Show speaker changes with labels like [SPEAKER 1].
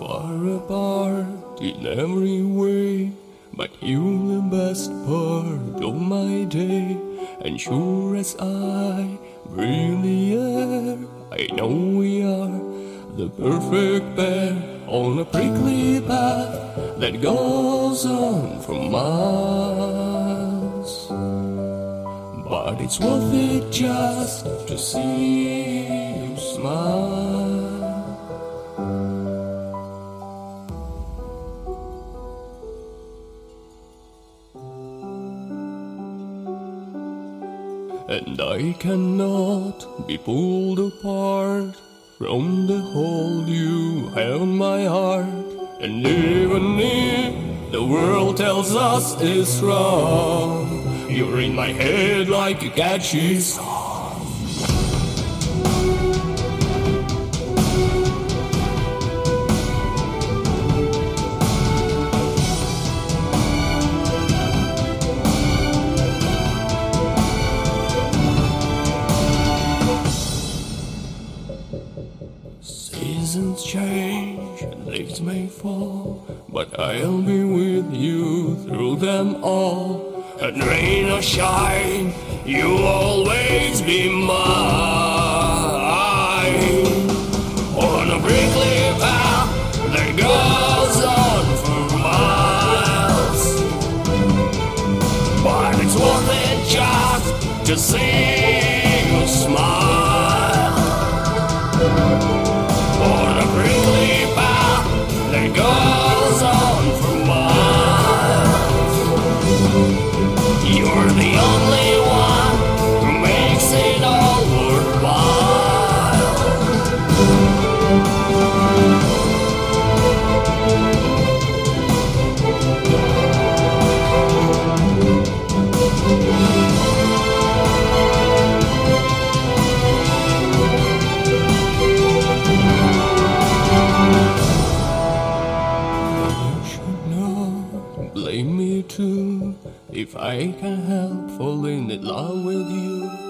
[SPEAKER 1] far apart in every way, but you the best part of my day. And sure as I breathe the air, I know we are the perfect pair on a prickly path that goes on for miles. But it's worth it just to see you smile. And I cannot be pulled apart from the hold you have in my heart. And even if the world tells us it's wrong, you're in my head like a catchy song. Seasons change, leaves may fall, but I'll be with you through them all. And rain or shine, you'll always be mine. On a prickly path that goes on for miles, but it's worth it just to see you smile. On a prickly path that goes on for miles, you're the only one who makes it all worthwhile. You should know, blame me too, if I can help falling in love with you.